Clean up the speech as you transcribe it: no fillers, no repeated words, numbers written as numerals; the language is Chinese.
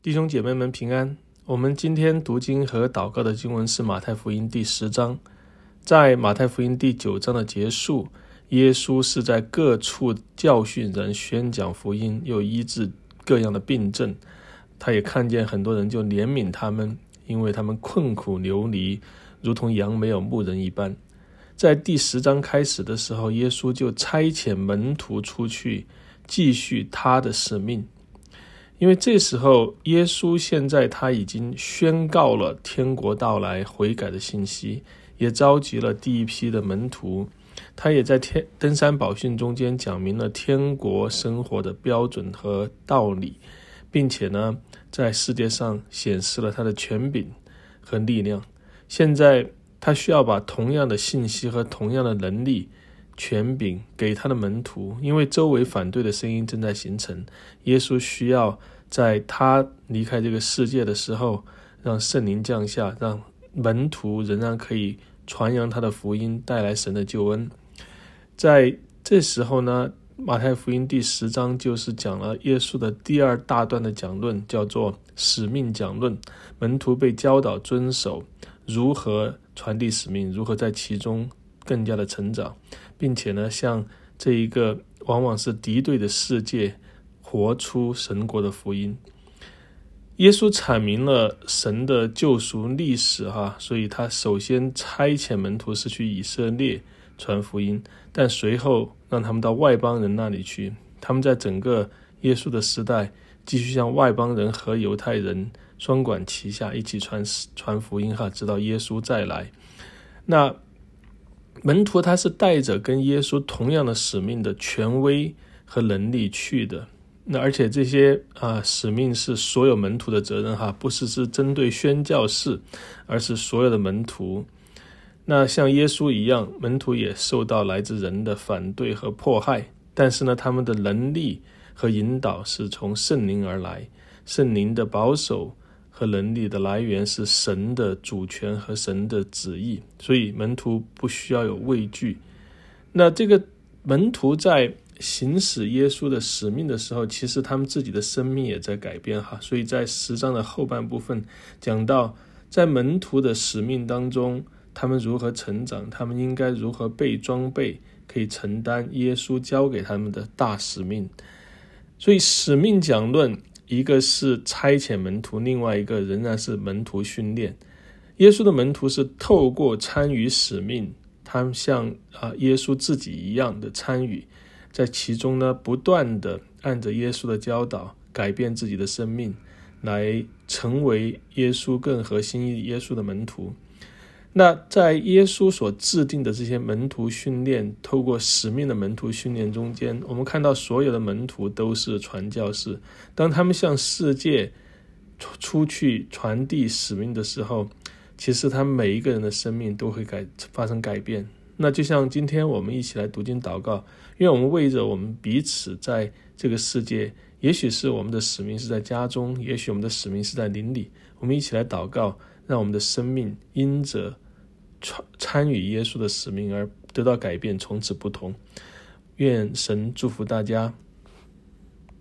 弟兄姐妹们平安。我们今天读经和祷告的经文是马太福音第10章。在马太福音第9章的结束，耶稣是在各处教训人，宣讲福音，又医治各样的病症。他也看见很多人，就怜悯他们，因为他们困苦流离，如同羊没有牧人一般。在第10章开始的时候，耶稣就差遣门徒出去继续他的使命。因为这时候耶稣现在他已经宣告了天国到来悔改的信息，也召集了第一批的门徒。他也在登山宝训中间讲明了天国生活的标准和道理，并且呢，在世界上显示了他的权柄和力量。现在他需要把同样的信息和同样的能力权柄给他的门徒，因为周围反对的声音正在形成。耶稣需要在他离开这个世界的时候，让圣灵降下，让门徒仍然可以传扬他的福音，带来神的救恩。在这时候呢，马太福音第10章就是讲了耶稣的第2大段的讲论，叫做使命讲论。门徒被教导遵守如何传递使命，如何在其中更加的成长，并且呢，向这一个往往是敌对的世界活出神国的福音。耶稣阐明了神的救赎历史所以他首先差遣门徒是去以色列传福音，但随后让他们到外邦人那里去。他们在整个耶稣的时代继续向外邦人和犹太人双管齐下，一起传福音直到耶稣再来。那门徒他是带着跟耶稣同样的使命的权威和能力去的。那而且这些使命是所有门徒的责任不是针对宣教士，而是所有的门徒。那像耶稣一样，门徒也受到来自人的反对和迫害，但是呢，他们的能力和引导是从圣灵而来。圣灵的保守和能力的来源是神的主权和神的旨意，所以门徒不需要有畏惧。那这个门徒在行使耶稣的使命的时候，其实他们自己的生命也在改变所以在10章的后半部分讲到，在门徒的使命当中，他们如何成长，他们应该如何被装备，可以承担耶稣交给他们的大使命。所以使命讲论，一个是差遣门徒，另外一个仍然是门徒训练。耶稣的门徒是透过参与使命，他们像耶稣自己一样的参与，在其中呢，不断的按着耶稣的教导改变自己的生命，来成为耶稣更合心意耶稣的门徒。那在耶稣所制定的这些门徒训练，透过使命的门徒训练中间，我们看到所有的门徒都是传教士。当他们向世界出去传递使命的时候，其实他们每一个人的生命都会发生改变。那就像今天我们一起来读经祷告，因为我们为着我们彼此在这个世界，也许是我们的使命是在家中，也许我们的使命是在邻里，我们一起来祷告，让我们的生命因着参与耶稣的使命而得到改变，从此不同。愿神祝福大家。